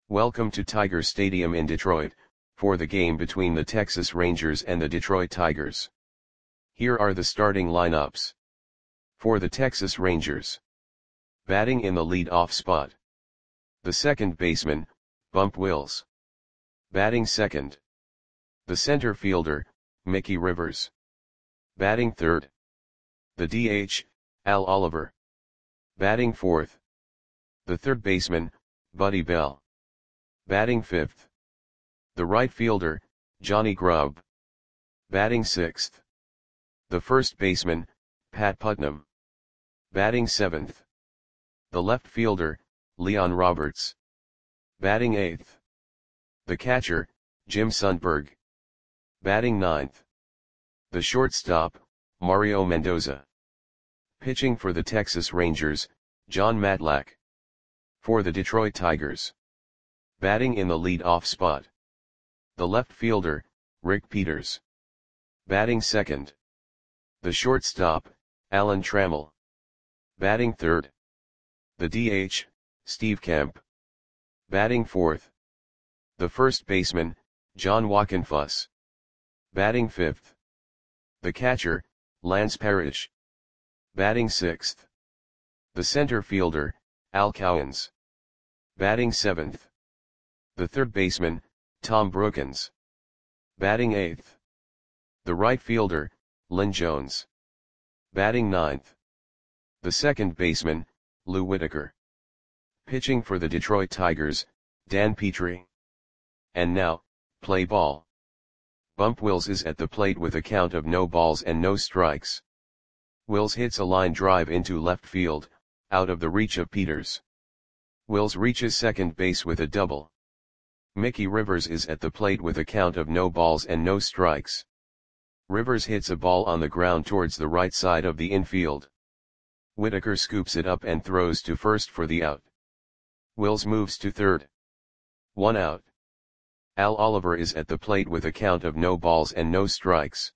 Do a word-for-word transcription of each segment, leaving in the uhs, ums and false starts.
Welcome to Tiger Stadium in Detroit, for the game between the Texas Rangers and the Detroit Tigers. Here are the starting lineups. For the Texas Rangers. Batting in the lead-off spot. The second baseman, Bump Wills. Batting second. The center fielder, Mickey Rivers. Batting third. The D H, Al Oliver. Batting fourth. The third baseman, Buddy Bell. Batting fifth. The right fielder, Johnny Grubb. Batting sixth. The first baseman, Pat Putnam. Batting seventh. The left fielder, Leon Roberts. Batting eighth. The catcher, Jim Sundberg. Batting ninth. The shortstop, Mario Mendoza. Pitching for the Texas Rangers, Jon Matlack. For the Detroit Tigers. Batting in the lead-off spot. The left fielder, Rick Peters. Batting second. The shortstop, Alan Trammell. Batting third. The D H, Steve Kemp. Batting fourth. The first baseman, John Wockenfuss. Batting fifth. The catcher, Lance Parrish. Batting sixth. The center fielder, Al Cowens. Batting seventh. The third baseman, Tom Brookens. Batting eighth. The right fielder, Lynn Jones. Batting ninth. The second baseman, Lou Whitaker. Pitching for the Detroit Tigers, Dan Petrie. And now, play ball. Bump Wills is at the plate with a count of no balls and no strikes. Wills hits a line drive into left field, out of the reach of Peters. Wills reaches second base with a double. Mickey Rivers is at the plate with a count of no balls and no strikes. Rivers hits a ball on the ground towards the right side of the infield. Whitaker scoops it up and throws to first for the out. Wills moves to third. One out. Al Oliver is at the plate with a count of no balls and no strikes.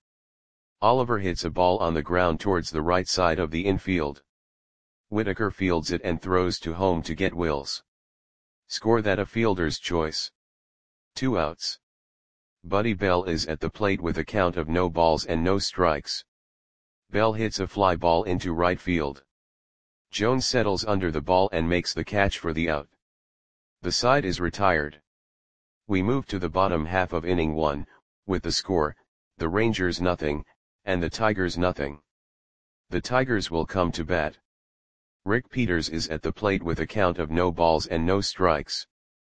Oliver hits a ball on the ground towards the right side of the infield. Whitaker fields it and throws to home to get Wills. Score that a fielder's choice. Two outs. Buddy Bell is at the plate with a count of no balls and no strikes. Bell hits a fly ball into right field. Jones settles under the ball and makes the catch for the out. The side is retired. We move to the bottom half of inning one, with the score, the Rangers nothing, and the Tigers nothing. The Tigers will come to bat. Rick Peters is at the plate with a count of no balls and no strikes.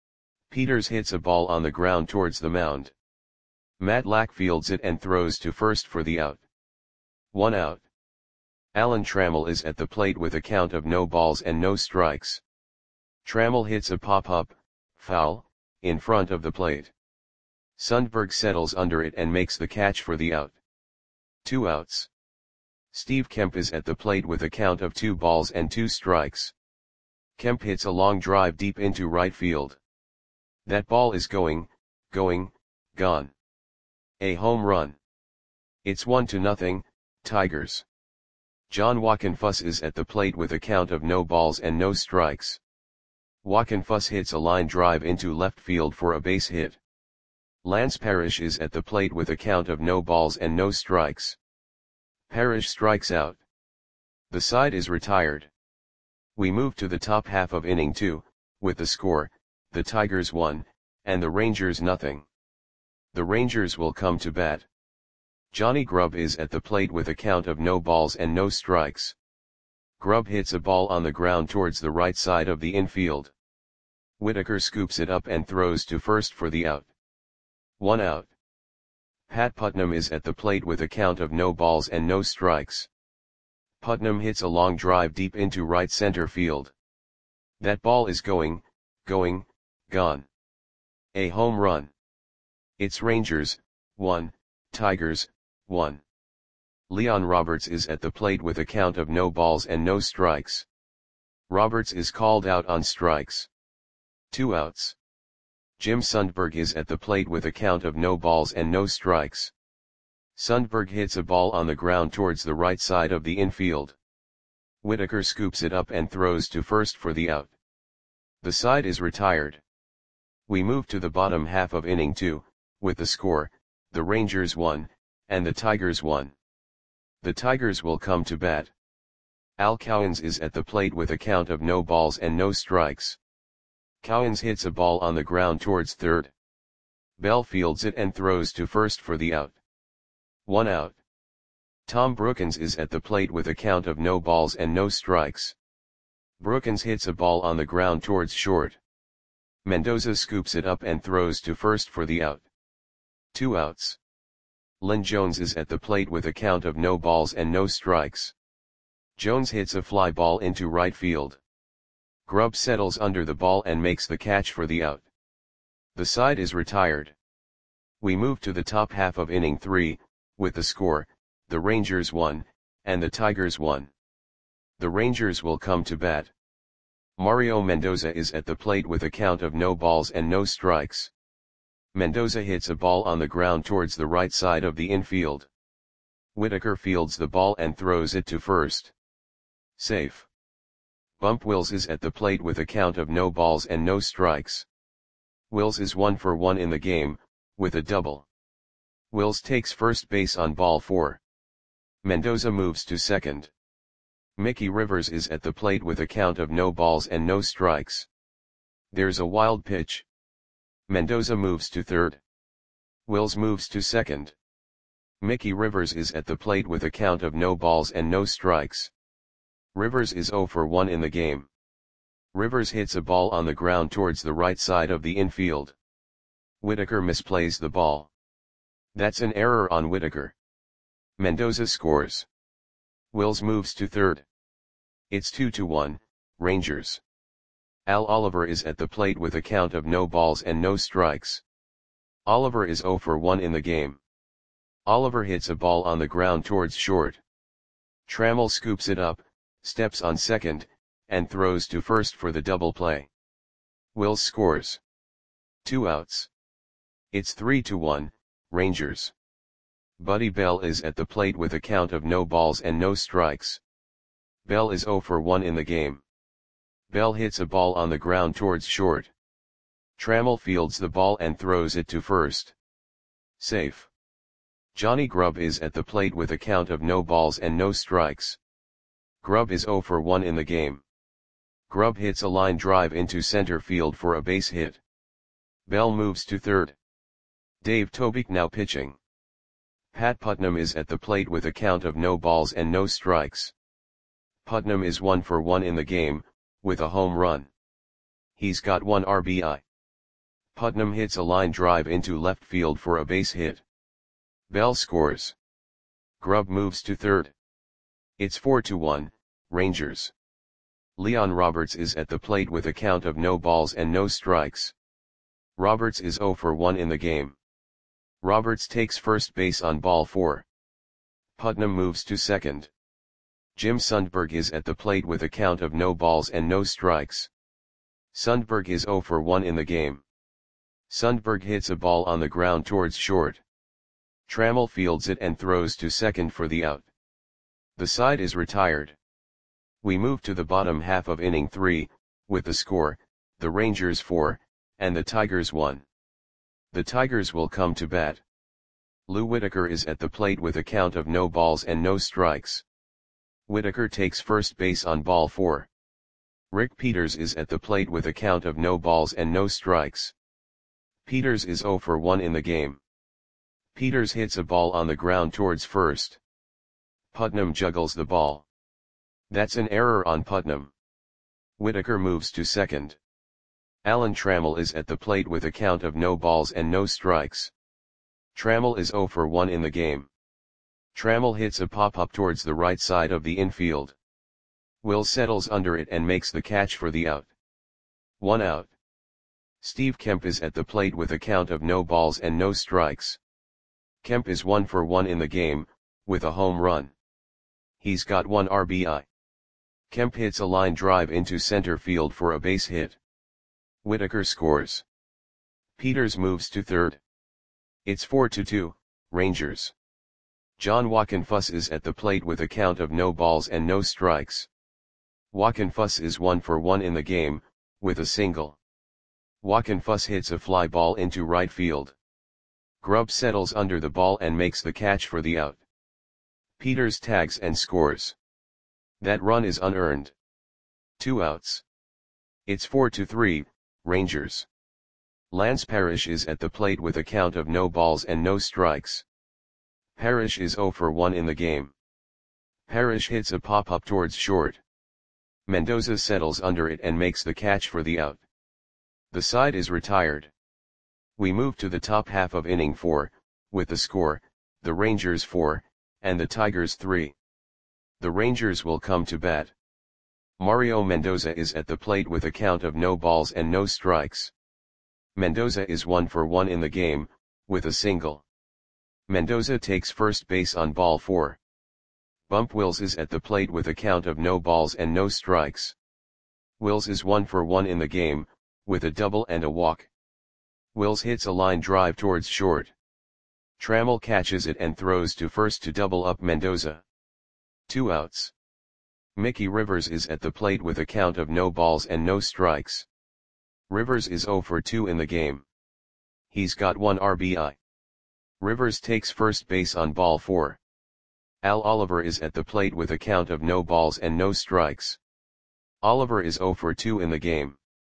Peters hits a ball on the ground towards the mound. Matlack fields it and throws to first for the out. One out. Alan Trammell is at the plate with a count of no balls and no strikes. Trammell hits a pop-up, foul, in front of the plate. Sundberg settles under it and makes the catch for the out. Two outs. Steve Kemp is at the plate with a count of two balls and two strikes. Kemp hits a long drive deep into right field. That ball is going, going, gone. A home run. It's one to nothing, Tigers. John Wockenfuss is at the plate with a count of no balls and no strikes. Wockenfuss hits a line drive into left field for a base hit. Lance Parrish is at the plate with a count of no balls and no strikes. Parrish strikes out. The side is retired. We move to the top half of inning two, with the score, the Tigers one, and the Rangers nothing. The Rangers will come to bat. Johnny Grubb is at the plate with a count of no balls and no strikes. Grubb hits a ball on the ground towards the right side of the infield. Whitaker scoops it up and throws to first for the out. One out. Pat Putnam is at the plate with a count of no balls and no strikes. Putnam hits a long drive deep into right center field. That ball is going, going, gone. A home run. It's Rangers, one, Tigers, one. Leon Roberts is at the plate with a count of no balls and no strikes. Roberts is called out on strikes. Two outs. Jim Sundberg is at the plate with a count of no balls and no strikes. Sundberg hits a ball on the ground towards the right side of the infield. Whitaker scoops it up and throws to first for the out. The side is retired. We move to the bottom half of inning two, with the score, the Rangers won, and the Tigers won. The Tigers will come to bat. Al Cowens is at the plate with a count of no balls and no strikes. Cowens hits a ball on the ground towards third. Bell fields it and throws to first for the out. One out. Tom Brookens is at the plate with a count of no balls and no strikes. Brookens hits a ball on the ground towards short. Mendoza scoops it up and throws to first for the out. Two outs. Lynn Jones is at the plate with a count of no balls and no strikes. Jones hits a fly ball into right field. Grubb settles under the ball and makes the catch for the out. The side is retired. We move to the top half of inning three, with the score, the Rangers won, and the Tigers won. The Rangers will come to bat. Mario Mendoza is at the plate with a count of no balls and no strikes. Mendoza hits a ball on the ground towards the right side of the infield. Whitaker fields the ball and throws it to first. Safe. Bump Wills is at the plate with a count of no balls and no strikes. Wills is one for one in the game, with a double. Wills takes first base on ball four. Mendoza moves to second. Mickey Rivers is at the plate with a count of no balls and no strikes. There's a wild pitch. Mendoza moves to third. Wills moves to second. Mickey Rivers is at the plate with a count of no balls and no strikes. Rivers is zero for one in the game. Rivers hits a ball on the ground towards the right side of the infield. Whitaker misplays the ball. That's an error on Whitaker. Mendoza scores. Wills moves to third. It's two to one, Rangers. Al Oliver is at the plate with a count of no balls and no strikes. Oliver is zero for one in the game. Oliver hits a ball on the ground towards short. Trammell scoops it up, steps on second, and throws to first for the double play. Wills scores. Two outs. It's three to one, Rangers. Buddy Bell is at the plate with a count of no balls and no strikes. Bell is zero for one in the game. Bell hits a ball on the ground towards short. Trammell fields the ball and throws it to first. Safe. Johnny Grubb is at the plate with a count of no balls and no strikes. Grubb is zero for one in the game. Grubb hits a line drive into center field for a base hit. Bell moves to third. Dave Tobick now pitching. Pat Putnam is at the plate with a count of no balls and no strikes. Putnam is one for one in the game, with a home run. He's got one R B I. Putnam hits a line drive into left field for a base hit. Bell scores. Grubb moves to third. It's four to one, Rangers. Leon Roberts is at the plate with a count of no balls and no strikes. Roberts is zero for one in the game. Roberts takes first base on ball four. Putnam moves to second. Jim Sundberg is at the plate with a count of no balls and no strikes. Sundberg is zero for one in the game. Sundberg hits a ball on the ground towards short. Trammell fields it and throws to second for the out. The side is retired. We move to the bottom half of inning three, with the score, the Rangers four, and the Tigers one. The Tigers will come to bat. Lou Whitaker is at the plate with a count of no balls and no strikes. Whitaker takes first base on ball four. Rick Peters is at the plate with a count of no balls and no strikes. Peters is zero for one in the game. Peters hits a ball on the ground towards first. Putnam juggles the ball. That's an error on Putnam. Whitaker moves to second. Alan Trammell is at the plate with a count of no balls and no strikes. Trammell is zero for one in the game. Trammell hits a pop-up towards the right side of the infield. Will settles under it and makes the catch for the out. One out. Steve Kemp is at the plate with a count of no balls and no strikes. Kemp is one for one in the game, with a home run. He's got one R B I. Kemp hits a line drive into center field for a base hit. Whitaker scores. Peters moves to third. It's four to two, Rangers. John Wockenfuss is at the plate with a count of no balls and no strikes. Wockenfuss is one for one in the game, with a single. Wockenfuss hits a fly ball into right field. Grubb settles under the ball and makes the catch for the out. Peters tags and scores. That run is unearned. Two outs. It's four to three, Rangers. Lance Parrish is at the plate with a count of no balls and no strikes. Parrish is oh for one in the game. Parrish hits a pop-up towards short. Mendoza settles under it and makes the catch for the out. The side is retired. We move to the top half of inning four, with the score, the Rangers four, and the Tigers three. The Rangers will come to bat. Mario Mendoza is at the plate with a count of no balls and no strikes. Mendoza is one for one in the game, with a single. Mendoza takes first base on ball four. Bump Wills is at the plate with a count of no balls and no strikes. Wills is one for one in the game, with a double and a walk. Wills hits a line drive towards short. Trammell catches it and throws to first to double up Mendoza. Two outs. Mickey Rivers is at the plate with a count of no balls and no strikes. Rivers is oh for two in the game. He's got one R B I. Rivers takes first base on ball four. Al Oliver is at the plate with a count of no balls and no strikes. Oliver is oh for two in the game.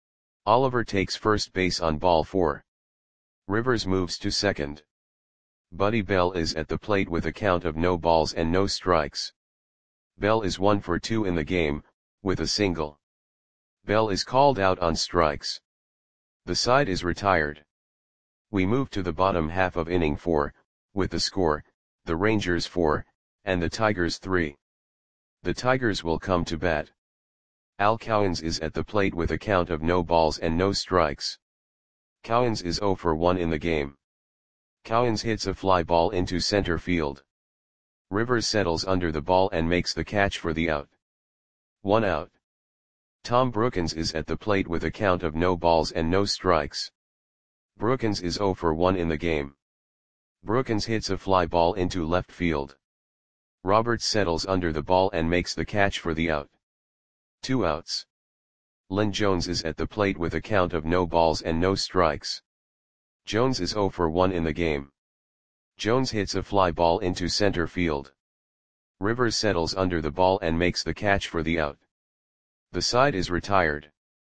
Oliver takes first base on ball four. Rivers moves to second. Buddy Bell is at the plate with a count of no balls and no strikes. Bell is one for two in the game, with a single. Bell is called out on strikes. The side is retired. We move to the bottom half of inning four, with the score, the Rangers four, and the Tigers three. The Tigers will come to bat. Al Cowens is at the plate with a count of no balls and no strikes. Cowens is oh for one in the game. Cowens hits a fly ball into center field. Rivers settles under the ball and makes the catch for the out. One out. Tom Brookins is at the plate with a count of no balls and no strikes. Brookins is oh for one in the game. Brookins hits a fly ball into left field. Roberts settles under the ball and makes the catch for the out. Two outs. Lynn Jones is at the plate with a count of no balls and no strikes. Jones is oh for one in the game. Jones hits a fly ball into center field. Rivers settles under the ball and makes the catch for the out. The side is retired.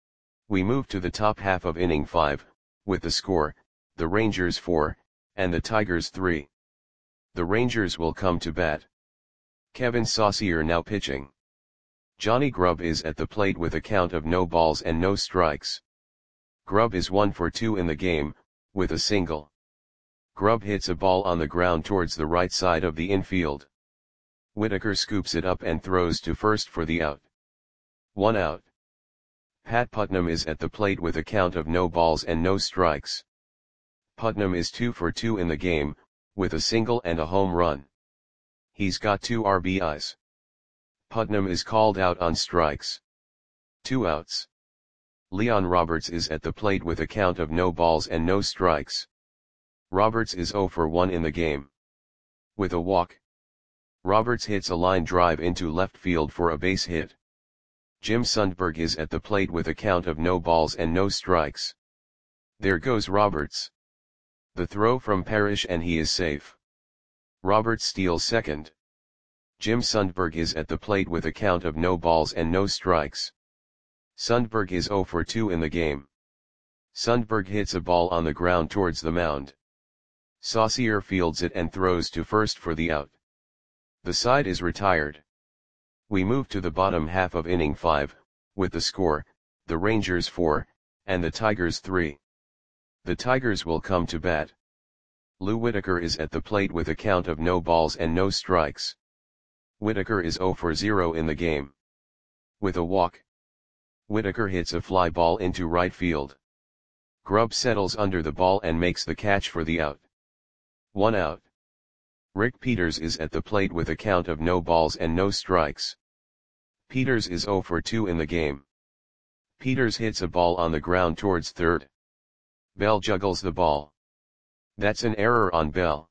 We move to the top half of inning five, with the score, the Rangers four, and the Tigers three. The Rangers will come to bat. Kevin Saucier now pitching. Johnny Grubb is at the plate with a count of no balls and no strikes. Grubb is one for two in the game, with a single. Grubb hits a ball on the ground towards the right side of the infield. Whitaker scoops it up and throws to first for the out. One out. Pat Putnam is at the plate with a count of no balls and no strikes. Putnam is two for two in the game, with a single and a home run. He's got two R B Is. Putnam is called out on strikes. Two outs. Leon Roberts is at the plate with a count of no balls and no strikes. Roberts is oh for one in the game. With a walk. Roberts hits a line drive into left field for a base hit. Jim Sundberg is at the plate with a count of no balls and no strikes. There goes Roberts. The throw from Parrish and he is safe. Roberts steals second. Jim Sundberg is at the plate with a count of no balls and no strikes. Sundberg is oh for two in the game. Sundberg hits a ball on the ground towards the mound. Saucier fields it and throws to first for the out. The side is retired. We move to the bottom half of inning five, with the score, the Rangers four, and the Tigers three. The Tigers will come to bat. Lou Whitaker is at the plate with a count of no balls and no strikes. Whitaker is oh for zero in the game. With a walk. Whitaker hits a fly ball into right field. Grubb settles under the ball and makes the catch for the out. One out. Rick Peters is at the plate with a count of no balls and no strikes. Peters is oh for two in the game. Peters hits a ball on the ground towards third. Bell juggles the ball. That's an error on Bell.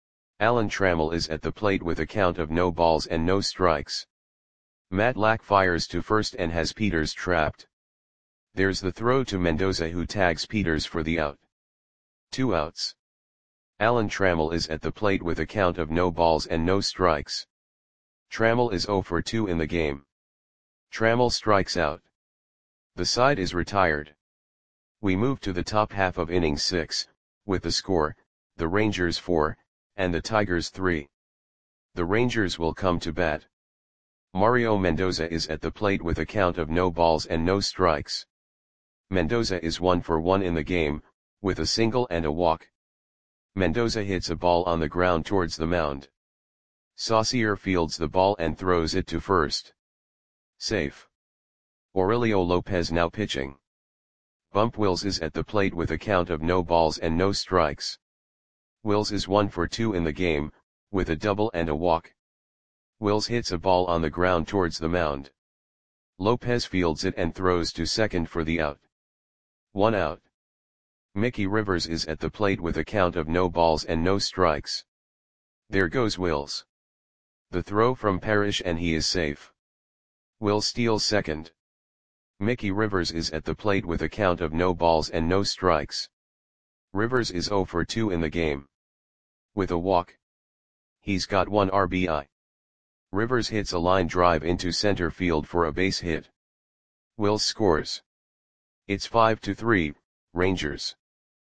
Alan Trammell is at the plate with a count of no balls and no strikes. Matt Lack fires to first and has Peters trapped. There's the throw to Mendoza, who tags Peters for the out. Two outs. Alan Trammell is at the plate with a count of no balls and no strikes. Trammell is oh for two in the game. Trammell strikes out. The side is retired. We move to the top half of inning six, with the score, the Rangers four, and the Tigers three. The Rangers will come to bat. Mario Mendoza is at the plate with a count of no balls and no strikes. Mendoza is one for one in the game, with a single and a walk. Mendoza hits a ball on the ground towards the mound. Saucier fields the ball and throws it to first. Safe. Aurelio Lopez now pitching. Bump Wills is at the plate with a count of no balls and no strikes. Wills is one for two in the game, with a double and a walk. Wills hits a ball on the ground towards the mound. Lopez fields it and throws to second for the out. One out. Mickey Rivers is at the plate with a count of no balls and no strikes. There goes Wills. The throw from Parrish and he is safe. Wills steals second. Mickey Rivers is at the plate with a count of no balls and no strikes. Rivers is oh for two in the game. With a walk. He's got one R B I. Rivers hits a line drive into center field for a base hit. Wills scores. It's five to three, Rangers.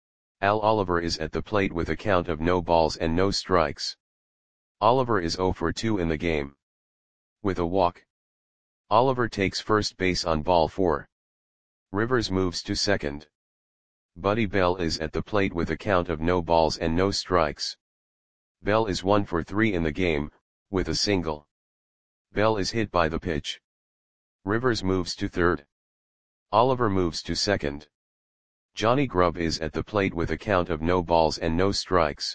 Al Oliver is at the plate with a count of no balls and no strikes. Oliver is oh for two in the game. With a walk. Oliver takes first base on ball four. Rivers moves to second. Buddy Bell is at the plate with a count of no balls and no strikes. Bell is one for three in the game, with a single. Bell is hit by the pitch. Rivers moves to third. Oliver moves to second. Johnny Grubb is at the plate with a count of no balls and no strikes.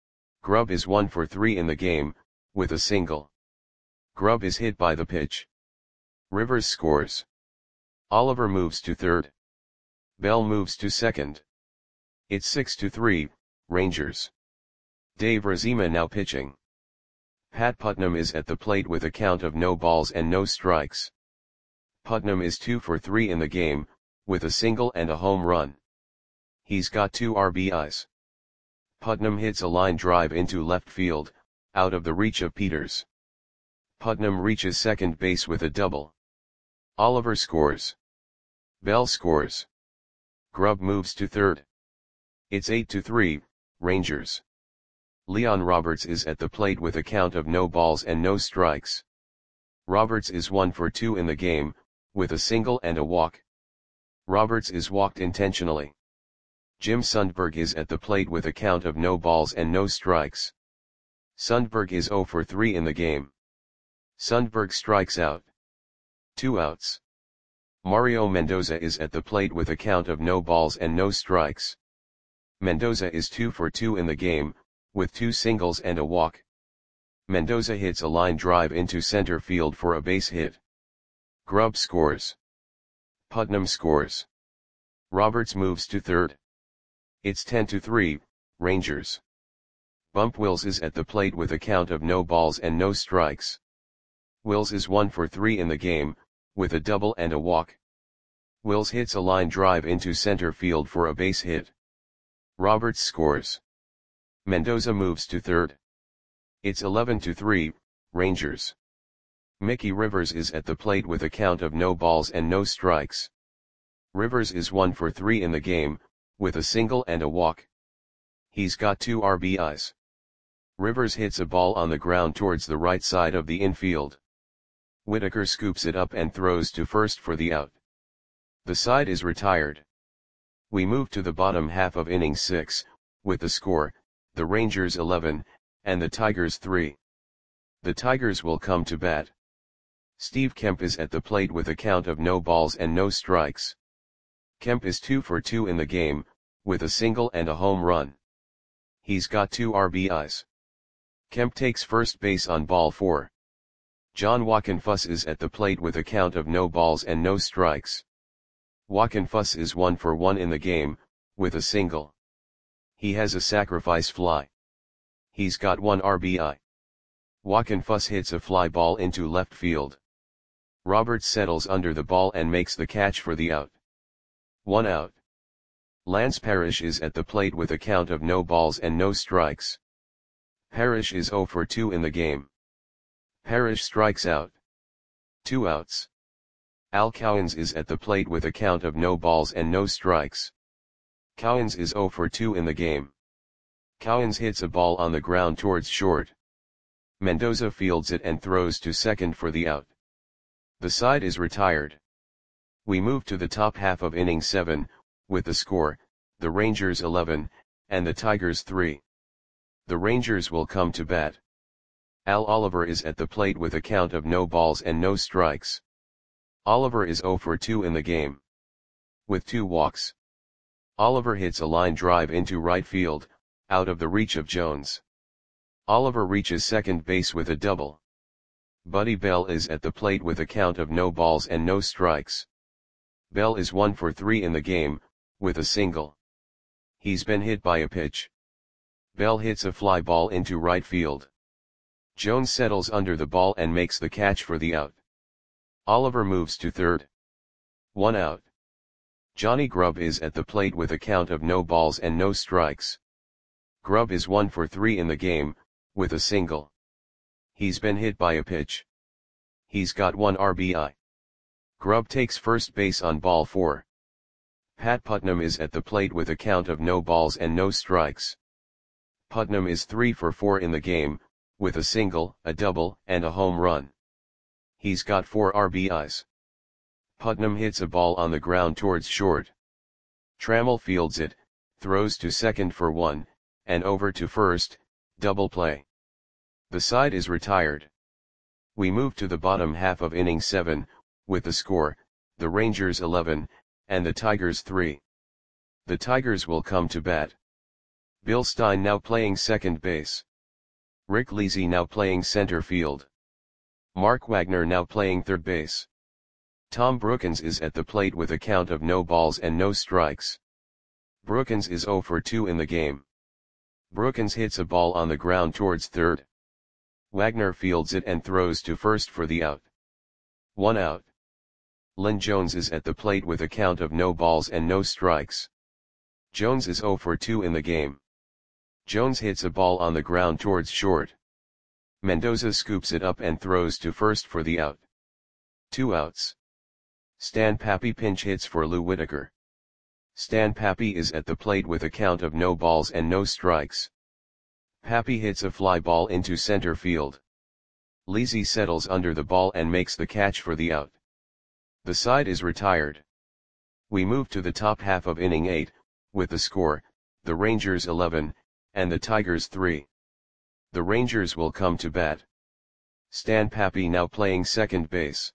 Grubb is one for three in the game, with a single. Grubb is hit by the pitch. Rivers scores. Oliver moves to third. Bell moves to second. It's six to three, Rangers. Dave Razema now pitching. Pat Putnam is at the plate with a count of no balls and no strikes. Putnam is two for three in the game, with a single and a home run. He's got two R B Is. Putnam hits a line drive into left field, out of the reach of Peters. Putnam reaches second base with a double. Oliver scores. Bell scores. Grubb moves to third. It's eight to three, Rangers. Leon Roberts is at the plate with a count of no balls and no strikes. Roberts is one for two in the game, with a single and a walk. Roberts is walked intentionally. Jim Sundberg is at the plate with a count of no balls and no strikes. Sundberg is oh for three in the game. Sundberg strikes out. Two outs. Mario Mendoza is at the plate with a count of no balls and no strikes. Mendoza is two for two in the game, with two singles and a walk. Mendoza hits a line drive into center field for a base hit. Grubb scores. Putnam scores. Roberts moves to third. It's ten to three, Rangers. Bump Wills is at the plate with a count of no balls and no strikes. Wills is one for three in the game, with a double and a walk. Wills hits a line drive into center field for a base hit. Roberts scores. Mendoza moves to third. It's eleven to three, Rangers. Mickey Rivers is at the plate with a count of no balls and no strikes. Rivers is one for three in the game, with a single and a walk. He's got two R B Is. Rivers hits a ball on the ground towards the right side of the infield. Whitaker scoops it up and throws to first for the out. The side is retired. We move to the bottom half of inning six, with the score, the Rangers eleven, and the Tigers three. The Tigers will come to bat. Steve Kemp is at the plate with a count of no balls and no strikes. Kemp is two for two in the game, with a single and a home run. He's got two R B Is. Kemp takes first base on ball four. John Wockenfuss is at the plate with a count of no balls and no strikes. Wockenfuss is one for one in the game, with a single. He has a sacrifice fly. He's got one R B I. Wockenfuss hits a fly ball into left field. Roberts settles under the ball and makes the catch for the out. one out. Lance Parrish is at the plate with a count of no balls and no strikes. Parrish is zero for two in the game. Parrish strikes out. two outs. Al Cowens is at the plate with a count of no balls and no strikes. Cowens is zero for two in the game. Cowens hits a ball on the ground towards short. Mendoza fields it and throws to second for the out. The side is retired. We move to the top half of inning seven, with the score, the Rangers eleven, and the Tigers three. The Rangers will come to bat. Al Oliver is at the plate with a count of no balls and no strikes. Oliver is zero for two in the game. With two walks. Oliver hits a line drive into right field, out of the reach of Jones. Oliver reaches second base with a double. Buddy Bell is at the plate with a count of no balls and no strikes. Bell is one for three in the game, with a single. He's been hit by a pitch. Bell hits a fly ball into right field. Jones settles under the ball and makes the catch for the out. Oliver moves to third. One out. Johnny Grubb is at the plate with a count of no balls and no strikes. Grubb is one for three in the game, with a single. He's been hit by a pitch. He's got one R B I. Grubb takes first base on ball four. Pat Putnam is at the plate with a count of no balls and no strikes. Putnam is three for four in the game, with a single, a double, and a home run. He's got four R B Is. Putnam hits a ball on the ground towards short. Trammell fields it, throws to second for one, and over to first, double play. The side is retired. We move to the bottom half of inning seven, with the score, the Rangers eleven, and the Tigers three. The Tigers will come to bat. Bill Stein now playing second base. Rick Leasy now playing center field. Mark Wagner now playing third base. Tom Brookens is at the plate with a count of no balls and no strikes. Brookens is zero for two in the game. Brookens hits a ball on the ground towards third. Wagner fields it and throws to first for the out. One out. Lynn Jones is at the plate with a count of no balls and no strikes. Jones is zero for two in the game. Jones hits a ball on the ground towards short. Mendoza scoops it up and throws to first for the out. Two outs. Stan Pappy pinch hits for Lou Whitaker. Stan Pappy is at the plate with a count of no balls and no strikes. Pappy hits a fly ball into center field. Leasy settles under the ball and makes the catch for the out. The side is retired. We move to the top half of inning eight, with the score, the Rangers eleven, and the Tigers three. The Rangers will come to bat. Stan Pappy now playing second base.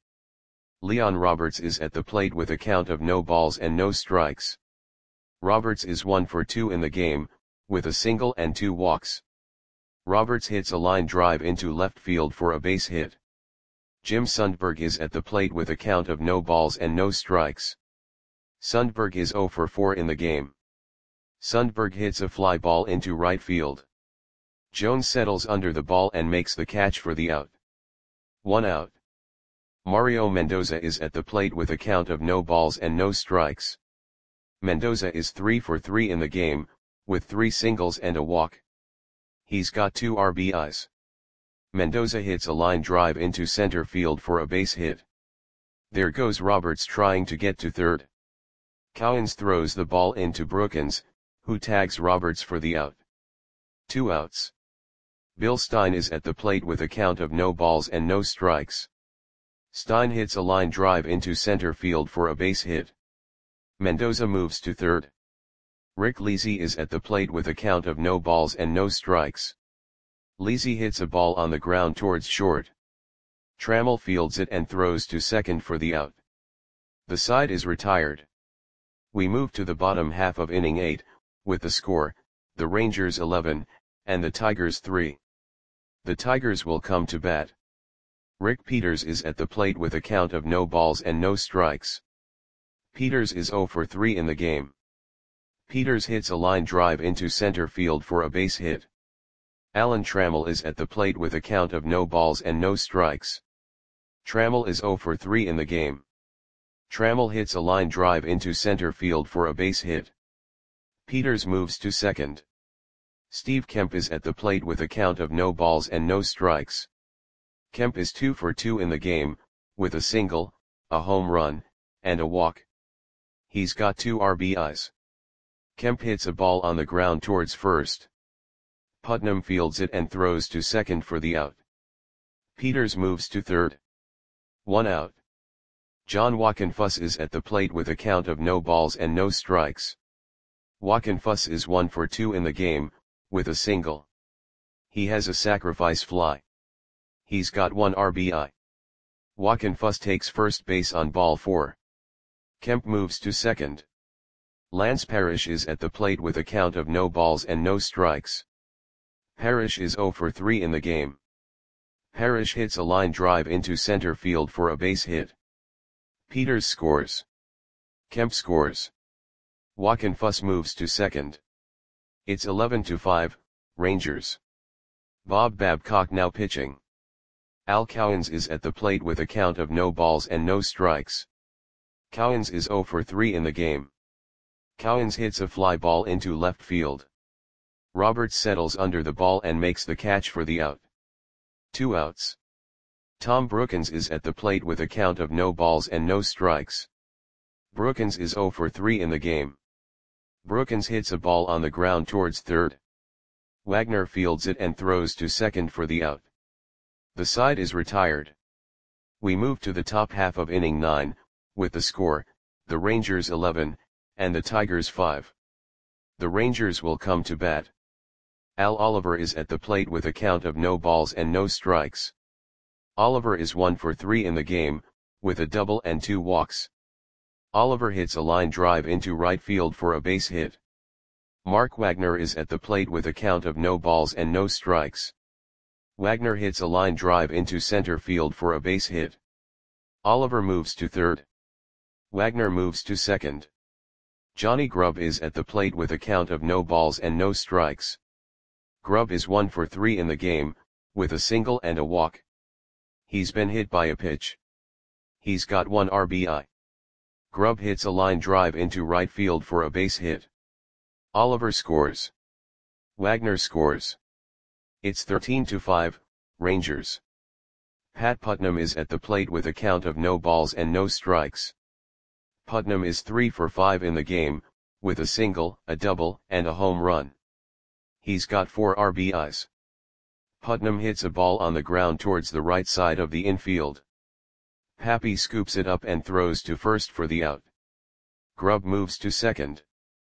Leon Roberts is at the plate with a count of no balls and no strikes. Roberts is one for two in the game, with a single and two walks. Roberts hits a line drive into left field for a base hit. Jim Sundberg is at the plate with a count of no balls and no strikes. Sundberg is zero for four in the game. Sundberg hits a fly ball into right field. Jones settles under the ball and makes the catch for the out. One out. Mario Mendoza is at the plate with a count of no balls and no strikes. Mendoza is three for three in the game, with three singles and a walk. He's got two R B Is. Mendoza hits a line drive into center field for a base hit. There goes Roberts trying to get to third. Cowens throws the ball into Brookens, who tags Roberts for the out. Two outs. Bill Stein is at the plate with a count of no balls and no strikes. Stein hits a line drive into center field for a base hit. Mendoza moves to third. Rick Leasy is at the plate with a count of no balls and no strikes. Leasy hits a ball on the ground towards short. Trammell fields it and throws to second for the out. The side is retired. We move to the bottom half of inning eight, with the score, the Rangers eleven, and the Tigers three. The Tigers will come to bat. Rick Peters is at the plate with a count of no balls and no strikes. Peters is zero for three in the game. Peters hits a line drive into center field for a base hit. Alan Trammell is at the plate with a count of no balls and no strikes. Trammell is zero for three in the game. Trammell hits a line drive into center field for a base hit. Peters moves to second. Steve Kemp is at the plate with a count of no balls and no strikes. Kemp is two for two in the game, with a single, a home run, and a walk. He's got two R B Is. Kemp hits a ball on the ground towards first. Putnam fields it and throws to second for the out. Peters moves to third. One out. John Wockenfuss is at the plate with a count of no balls and no strikes. Wockenfuss is one for two in the game, with a single. He has a sacrifice fly. He's got one R B I. Wockenfuss takes first base on ball four. Kemp moves to second. Lance Parrish is at the plate with a count of no balls and no strikes. Parrish is zero for three in the game. Parrish hits a line drive into center field for a base hit. Peters scores. Kemp scores. Wockenfuss moves to second. It's eleven to five, Rangers. Bob Babcock now pitching. Al Cowens is at the plate with a count of no balls and no strikes. Cowens is zero for three in the game. Cowens hits a fly ball into left field. Roberts settles under the ball and makes the catch for the out. Two outs. Tom Brookens is at the plate with a count of no balls and no strikes. Brookens is zero for three in the game. Brookens hits a ball on the ground towards third. Wagner fields it and throws to second for the out. The side is retired. We move to the top half of inning nine, with the score, the Rangers eleven, and the Tigers five. The Rangers will come to bat. Al Oliver is at the plate with a count of no balls and no strikes. Oliver is one for three in the game, with a double and two walks. Oliver hits a line drive into right field for a base hit. Mark Wagner is at the plate with a count of no balls and no strikes. Wagner hits a line drive into center field for a base hit. Oliver moves to third. Wagner moves to second. Johnny Grubb is at the plate with a count of no balls and no strikes. Grubb is one for three in the game, with a single and a walk. He's been hit by a pitch. He's got one R B I. Grubb hits a line drive into right field for a base hit. Oliver scores. Wagner scores. It's thirteen to five, Rangers. Pat Putnam is at the plate with a count of no balls and no strikes. Putnam is three for five in the game, with a single, a double, and a home run. He's got four R B Is. Putnam hits a ball on the ground towards the right side of the infield. Pappy scoops it up and throws to first for the out. Grubb moves to second.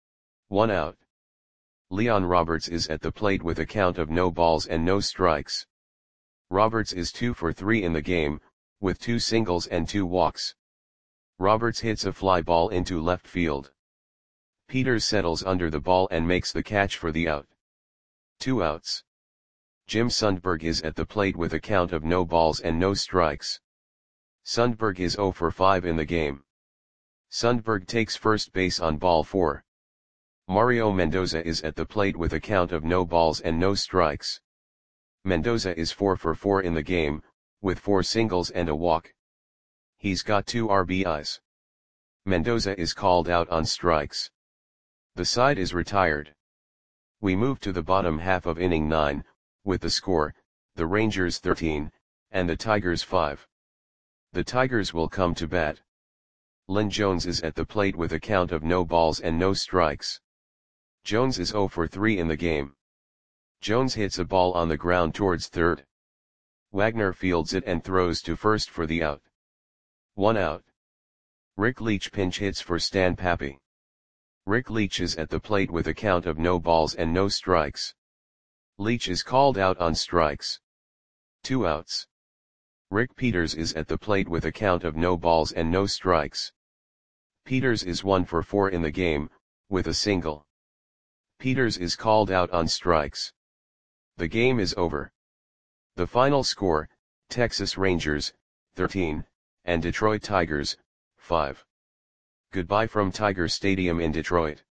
One out. Leon Roberts is at the plate with a count of no balls and no strikes. Roberts is two for three in the game, with two singles and two walks. Roberts hits a fly ball into left field. Peters settles under the ball and makes the catch for the out. Two outs. Jim Sundberg is at the plate with a count of no balls and no strikes. Sundberg is zero for five in the game. Sundberg takes first base on ball four. Mario Mendoza is at the plate with a count of no balls and no strikes. Mendoza is four for four in the game, with four singles and a walk. He's got two R B Is. Mendoza is called out on strikes. The side is retired. We move to the bottom half of inning nine, with the score, the Rangers thirteen, and the Tigers five. The Tigers will come to bat. Lynn Jones is at the plate with a count of no balls and no strikes. Jones is zero for three in the game. Jones hits a ball on the ground towards third. Wagner fields it and throws to first for the out. One out. Rick Leach pinch hits for Stan Pappy. Rick Leach is at the plate with a count of no balls and no strikes. Leach is called out on strikes. Two outs. Rick Peters is at the plate with a count of no balls and no strikes. Peters is one for four in the game, with a single. Peters is called out on strikes. The game is over. The final score, Texas Rangers, thirteen, and Detroit Tigers, five. Goodbye from Tiger Stadium in Detroit.